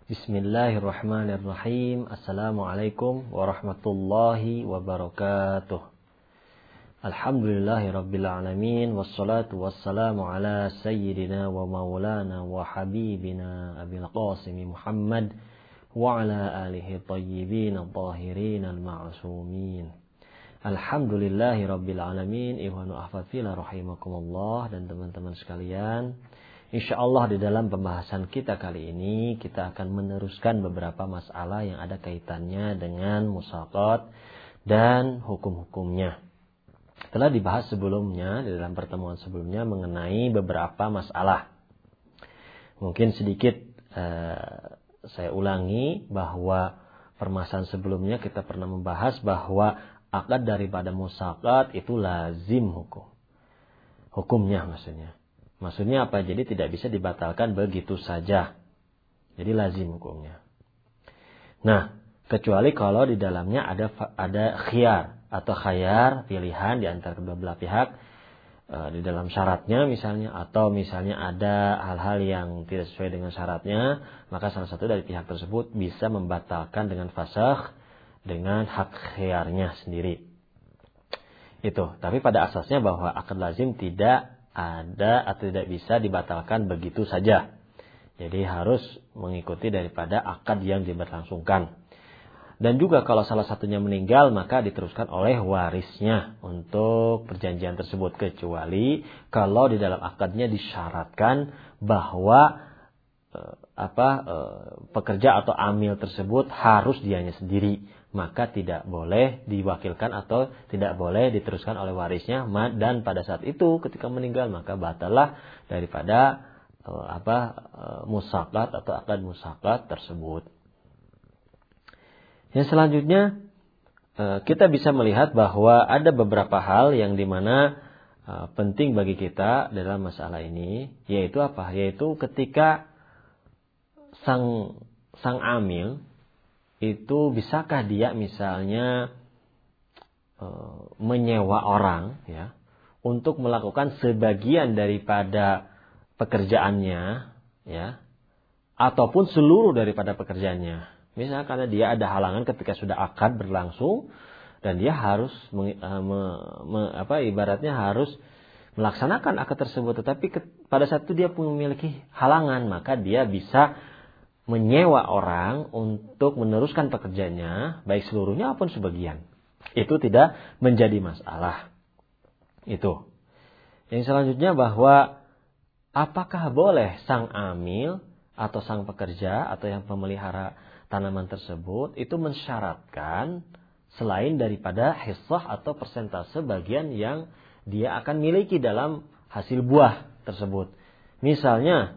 Bismillahirrahmanirrahim. Assalamualaikum warahmatullahi wabarakatuh. Alhamdulillahirabbil alamin wassalatu wassalamu ala sayyidina wa maulana wa habibina Abil Qasim Muhammad wa ala alihi thayyibin at-tahirin al-ma'sumin. Alhamdulillahirabbil alamin. Ikhwanu ahfad fillah rahimakumullah, dan teman-teman sekalian, insyaallah di dalam pembahasan kita kali ini kita akan meneruskan beberapa masalah yang ada kaitannya dengan musaqat dan hukum-hukumnya. Telah dibahas sebelumnya di dalam pertemuan sebelumnya mengenai beberapa masalah. Mungkin sedikit saya ulangi bahwa permasalahan sebelumnya kita pernah membahas bahwa akad daripada musaqat itu lazim hukumnya maksudnya. Maksudnya apa? Jadi tidak bisa dibatalkan begitu saja. Jadi lazim hukumnya. Nah, kecuali kalau di dalamnya ada khiyar atau khayar, pilihan di antara kedua belah pihak di dalam syaratnya misalnya, atau misalnya ada hal-hal yang tidak sesuai dengan syaratnya, maka salah satu dari pihak tersebut bisa membatalkan dengan fasakh dengan hak khiyarnya sendiri. Itu. Tapi pada asasnya bahwa akad lazim tidak ada atau tidak bisa dibatalkan begitu saja. Jadi harus mengikuti daripada akad yang diberlangsungkan. Dan juga kalau salah satunya meninggal, maka diteruskan oleh warisnya untuk perjanjian tersebut, kecuali kalau di dalam akadnya disyaratkan bahwa pekerja atau amil tersebut harus dianya sendiri, maka tidak boleh diwakilkan atau tidak boleh diteruskan oleh warisnya, dan pada saat itu ketika meninggal maka batallah daripada musaqat atau akad musaqat tersebut. Yang selanjutnya kita bisa melihat bahwa ada beberapa hal yang dimana penting bagi kita dalam masalah ini, yaitu apa? Yaitu ketika sang amil itu bisakah dia misalnya menyewa orang ya untuk melakukan sebagian daripada pekerjaannya ya, ataupun seluruh daripada pekerjaannya. Misalnya karena dia ada halangan ketika sudah akad berlangsung dan dia harus ibaratnya harus melaksanakan akad tersebut, tetapi pada saat itu dia memiliki halangan, maka dia bisa menyewa orang untuk meneruskan pekerjaannya, baik seluruhnya maupun sebagian. Itu tidak menjadi masalah. Itu. Yang selanjutnya bahwa apakah boleh sang amil atau sang pekerja atau yang pemelihara tanaman tersebut itu mensyaratkan selain daripada hissah atau persentase bagian yang dia akan miliki dalam hasil buah tersebut. Misalnya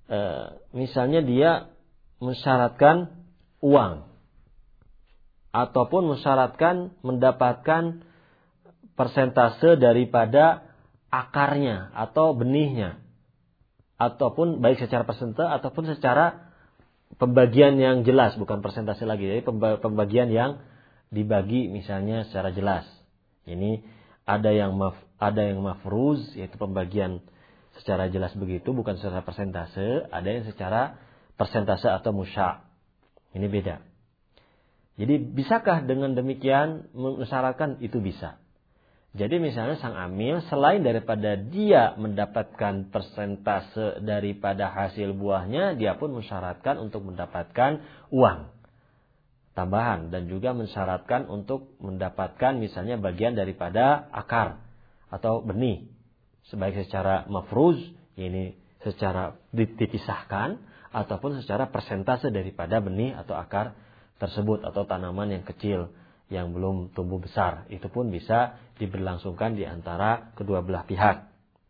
dia mensyaratkan uang ataupun mensyaratkan mendapatkan persentase daripada akarnya atau benihnya, ataupun baik secara persentase ataupun secara pembagian yang jelas, bukan persentase lagi, jadi pembagian yang dibagi misalnya secara jelas. Ini ada yang mafruz, yaitu pembagian secara jelas begitu, bukan secara persentase. Ada yang secara persentase atau musya'. Ini beda. Jadi bisakah dengan demikian mensyaratkan? Itu bisa. Jadi misalnya sang amil selain daripada dia mendapatkan persentase daripada hasil buahnya, dia pun mensyaratkan untuk mendapatkan uang tambahan, dan juga mensyaratkan untuk mendapatkan misalnya bagian daripada akar atau benih, sebaik secara mafruz, ini secara dipisahkan, ataupun secara persentase daripada benih atau akar tersebut atau tanaman yang kecil yang belum tumbuh besar. Itu pun bisa diberlangsungkan di antara kedua belah pihak.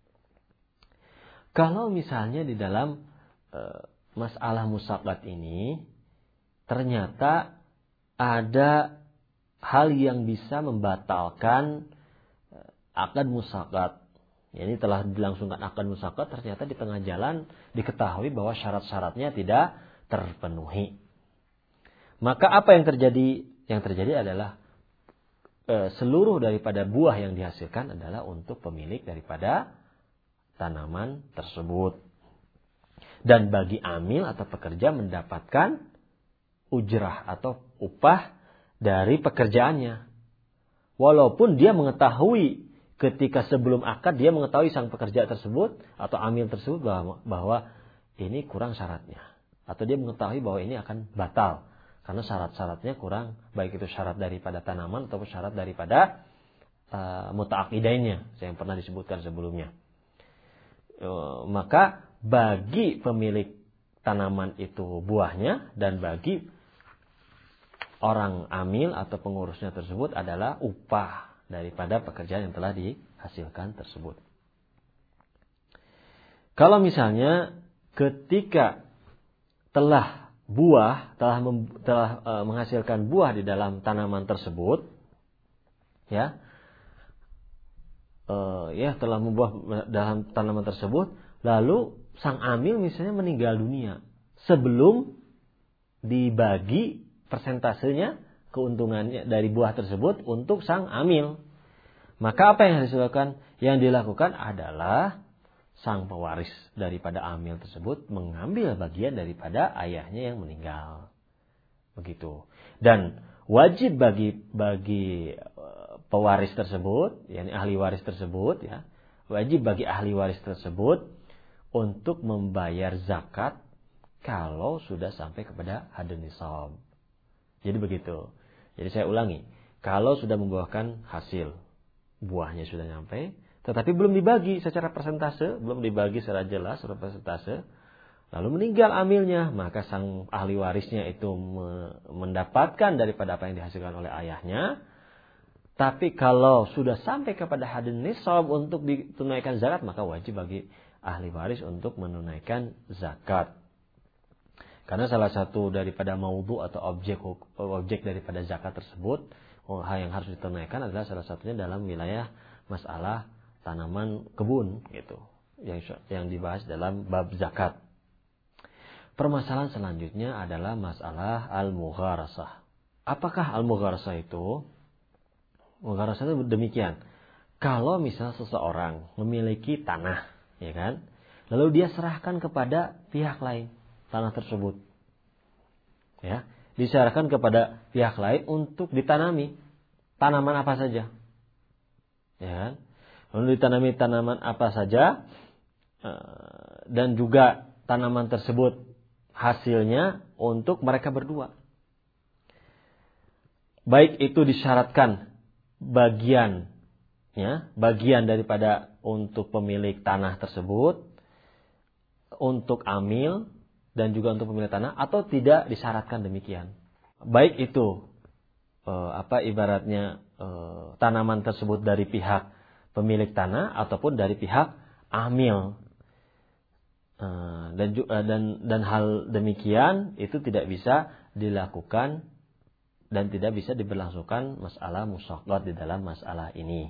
Kalau misalnya di dalam masalah musaqat ini ternyata ada hal yang bisa membatalkan akad musaqat. Ini telah dilangsungkan akad musaqat, ternyata di tengah jalan diketahui bahwa syarat-syaratnya tidak terpenuhi. Maka apa yang terjadi? Yang terjadi adalah seluruh daripada buah yang dihasilkan adalah untuk pemilik daripada tanaman tersebut. Dan bagi amil atau pekerja mendapatkan ujrah atau upah dari pekerjaannya. Walaupun dia mengetahui ketika sebelum akad dia mengetahui sang pekerja tersebut atau amil tersebut bahwa ini kurang syaratnya. Atau dia mengetahui bahwa ini akan batal karena syarat-syaratnya kurang, baik itu syarat daripada tanaman ataupun syarat daripada muta'aqidainnya yang pernah disebutkan sebelumnya. Maka bagi pemilik tanaman itu buahnya dan bagi orang amil atau pengurusnya tersebut adalah upah daripada pekerjaan yang telah dihasilkan tersebut. Kalau misalnya ketika telah menghasilkan buah di dalam tanaman tersebut, telah membuah dalam tanaman tersebut, lalu sang amil misalnya meninggal dunia sebelum dibagi persentasenya keuntungannya dari buah tersebut untuk sang amil. Maka apa yang harus dilakukan? Yang dilakukan adalah sang pewaris daripada amil tersebut mengambil bagian daripada ayahnya yang meninggal. Begitu. Dan wajib bagi pewaris tersebut, yakni ahli waris tersebut, wajib bagi ahli waris tersebut untuk membayar zakat kalau sudah sampai kepada hadun nisab. Jadi begitu. Jadi saya ulangi, kalau sudah membuahkan hasil, buahnya sudah nyampe, tetapi belum dibagi secara persentase, belum dibagi secara jelas secara persentase, lalu meninggal amilnya, maka sang ahli warisnya itu mendapatkan daripada apa yang dihasilkan oleh ayahnya. Tapi kalau sudah sampai kepada hadun nisab untuk ditunaikan zakat, maka wajib bagi ahli waris untuk menunaikan zakat. Karena salah satu daripada maudhu atau objek daripada zakat tersebut, hal yang harus ditunaikan adalah salah satunya dalam wilayah masalah tanaman kebun, gitu, yang dibahas dalam bab zakat. Permasalahan selanjutnya adalah masalah al-mugharasah. Apakah al-mugharasah itu? Mugharasah itu demikian. Kalau misal seseorang memiliki tanah, ya kan, lalu dia serahkan kepada pihak lain tanah tersebut, ya, diserahkan kepada pihak lain untuk ditanami tanaman apa saja, ya kan, lalu ditanami tanaman apa saja, dan juga tanaman tersebut hasilnya untuk mereka berdua. Baik itu disyaratkan bagian daripada untuk pemilik tanah tersebut, untuk amil, dan juga untuk pemilik tanah, atau tidak disyaratkan demikian. Baik itu ibaratnya tanaman tersebut dari pihak pemilik tanah ataupun dari pihak amil. Dan hal demikian itu tidak bisa dilakukan dan tidak bisa diberlangsungkan masalah musyaqat di dalam masalah ini.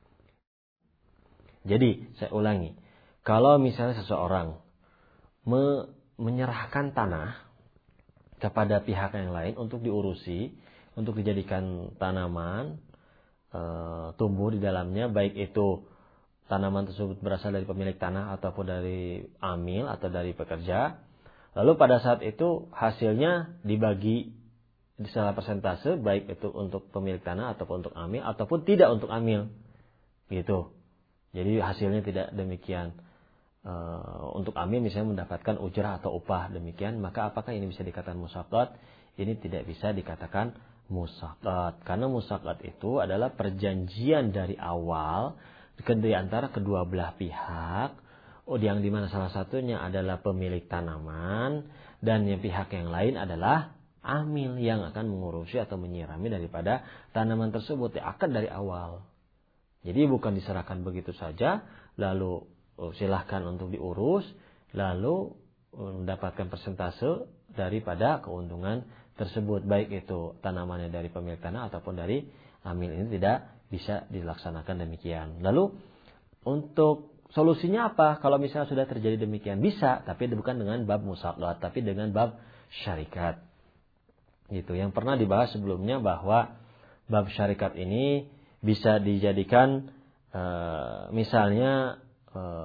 Jadi saya ulangi, kalau misalnya seseorang menyerahkan tanah kepada pihak yang lain untuk diurusi, untuk dijadikan tanaman tumbuh di dalamnya, baik itu tanaman tersebut berasal dari pemilik tanah ataupun dari amil atau dari pekerja, lalu pada saat itu hasilnya dibagi di skala persentase, baik itu untuk pemilik tanah ataupun untuk amil ataupun tidak untuk amil, gitu. Jadi hasilnya tidak demikian. Untuk amil misalnya mendapatkan ujrah atau upah demikian, maka apakah ini bisa dikatakan musyaqat? Ini tidak bisa dikatakan musyaqat, karena musyaqat itu adalah perjanjian dari awal di antara kedua belah pihak, yang dimana salah satunya adalah pemilik tanaman dan yang pihak yang lain adalah amil yang akan mengurusi atau menyirami daripada tanaman tersebut, akad dari awal. Jadi bukan diserahkan begitu saja lalu silahkan untuk diurus, lalu mendapatkan persentase daripada keuntungan tersebut, baik itu tanamannya dari pemilik tanah ataupun dari amil. Ini tidak bisa dilaksanakan demikian. Lalu untuk solusinya apa? Kalau misalnya sudah terjadi demikian, bisa, tapi bukan dengan bab musyaqat, tapi dengan bab syarikat. Gitu. Yang pernah dibahas sebelumnya bahwa bab syarikat ini bisa dijadikan misalnya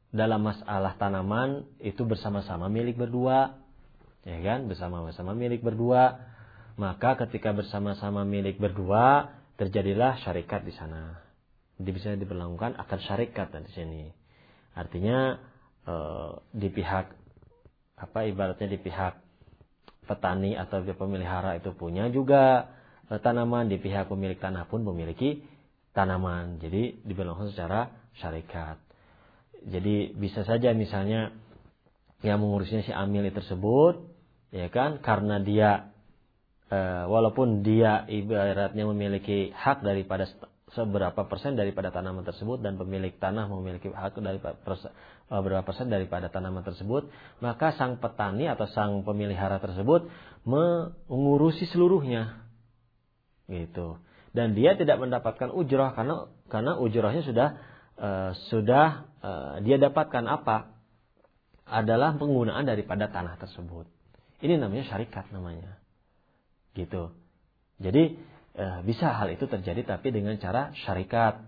dalam masalah tanaman itu bersama-sama milik berdua, ya kan? Bersama-sama milik berdua. Maka ketika bersama-sama milik berdua, terjadilah syarikat di sana. Jadi bisa diberlakukan akad syarikat di sini. Artinya di pihak ibaratnya di pihak petani atau pemelihara itu punya juga tanaman, di pihak pemilik tanah pun memiliki tanaman. Jadi diberlakukan secara syarikat. Jadi bisa saja misalnya yang mengurusnya si amil tersebut, ya kan, karena dia walaupun dia ibaratnya memiliki hak daripada seberapa persen daripada tanaman tersebut dan pemilik tanah memiliki hak daripada berapa persen daripada tanaman tersebut, maka sang petani atau sang pemelihara tersebut mengurusi seluruhnya, gitu. Dan dia tidak mendapatkan ujrah karena ujrahnya sudah dia dapatkan apa? Adalah penggunaan daripada tanah tersebut. Ini namanya syarikat namanya. Gitu. Jadi bisa hal itu terjadi tapi dengan cara syarikat.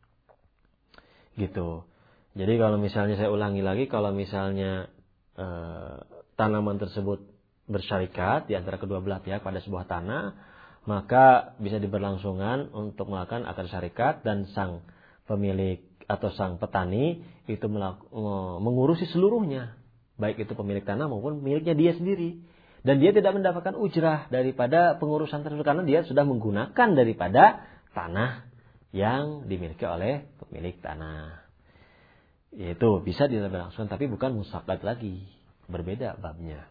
Gitu. Jadi kalau misalnya saya ulangi lagi, kalau misalnya tanaman tersebut bersyarikat di antara kedua belah pihak pada sebuah tanah, maka bisa diberlangsungkan untuk melakukan akad syarikat dan sang pemilik atau sang petani itu mengurusi seluruhnya, baik itu pemilik tanah maupun miliknya dia sendiri. Dan dia tidak mendapatkan ujrah daripada pengurusan tersebut karena dia sudah menggunakan daripada tanah yang dimiliki oleh pemilik tanah. Yaitu bisa diberlangsungkan tapi bukan musaqat lagi, berbeda babnya.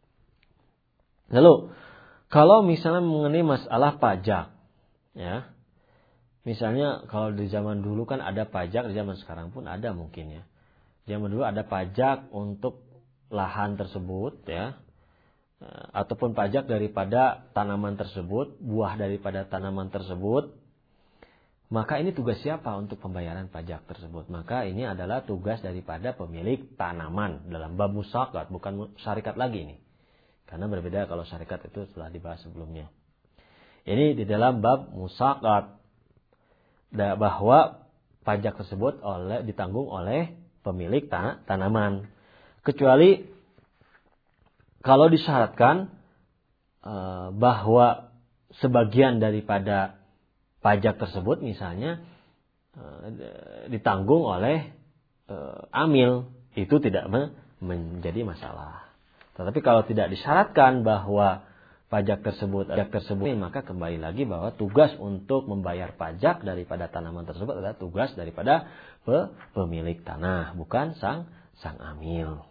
Lalu kalau misalnya mengenai masalah pajak, ya, misalnya kalau di zaman dulu kan ada pajak, di zaman sekarang pun ada mungkin ya. Zaman dulu ada pajak untuk lahan tersebut, ya, ataupun pajak daripada tanaman tersebut, buah daripada tanaman tersebut. Maka ini tugas siapa untuk pembayaran pajak tersebut? Maka ini adalah tugas daripada pemilik tanaman dalam bab musaqat, bukan syarikat lagi ini. Karena berbeda kalau syarikat itu telah dibahas sebelumnya. Ini di dalam bab musaqat, bahwa pajak tersebut ditanggung oleh pemilik tanaman. Kecuali kalau disyaratkan bahwa sebagian daripada pajak tersebut misalnya ditanggung oleh amil, itu tidak menjadi masalah. Tetapi kalau tidak disyaratkan bahwa pajak tersebut, maka kembali lagi bahwa tugas untuk membayar pajak daripada tanaman tersebut adalah tugas daripada pemilik tanah, bukan sang amil.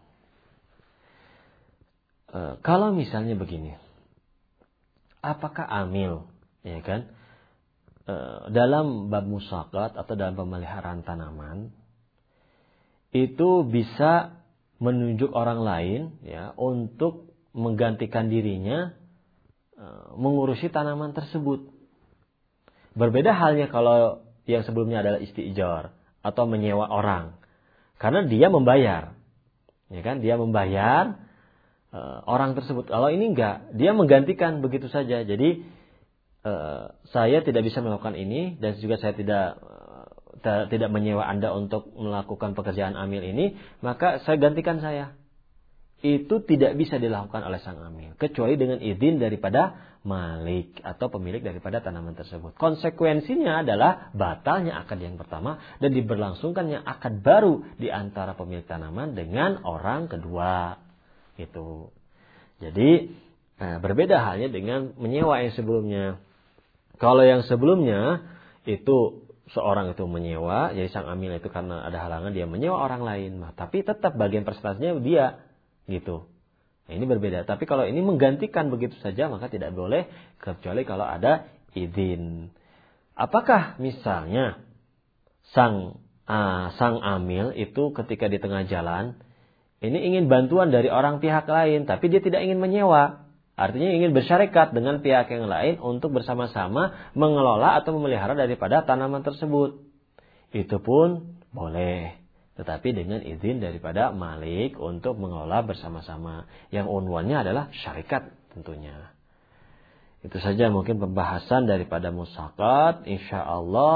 Kalau misalnya begini, apakah amil, ya kan, dalam bab musaqat atau dalam pemeliharaan tanaman itu bisa menunjuk orang lain, ya, untuk menggantikan dirinya mengurusi tanaman tersebut. Berbeda halnya kalau yang sebelumnya adalah istijar atau menyewa orang, karena dia membayar, ya kan, dia membayar orang tersebut. Kalau ini enggak, dia menggantikan begitu saja. Jadi saya tidak bisa melakukan ini dan juga saya tidak menyewa Anda untuk melakukan pekerjaan amil ini, maka saya gantikan saya. Itu tidak bisa dilakukan oleh sang amil kecuali dengan izin daripada malik atau pemilik daripada tanaman tersebut. Konsekuensinya adalah batalnya akad yang pertama dan diberlangsungkannya akad baru di antara pemilik tanaman dengan orang kedua. Itu. Jadi berbeda halnya dengan menyewa yang sebelumnya. Kalau yang sebelumnya itu seorang itu menyewa, jadi sang amil itu karena ada halangan dia menyewa orang lain, tapi tetap bagian persentasenya dia, gitu. Nah, ini berbeda. Tapi kalau ini menggantikan begitu saja maka tidak boleh kecuali kalau ada izin. Apakah misalnya sang amil itu ketika di tengah jalan ini ingin bantuan dari orang pihak lain, tapi dia tidak ingin menyewa. Artinya ingin bersyarikat dengan pihak yang lain untuk bersama-sama mengelola atau memelihara daripada tanaman tersebut. Itu pun boleh. Tetapi dengan izin daripada malik untuk mengelola bersama-sama. Yang unwannya adalah syarikat tentunya. Itu saja mungkin pembahasan daripada musaqat. InsyaAllah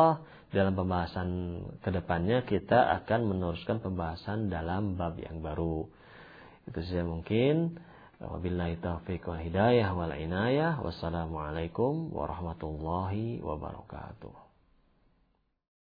dalam pembahasan kedepannya kita akan meneruskan pembahasan dalam bab yang baru. Itu saja mungkin. Wabillahi taufiq wal hidayah wal inayah. Wassalamualaikum warahmatullahi wabarakatuh.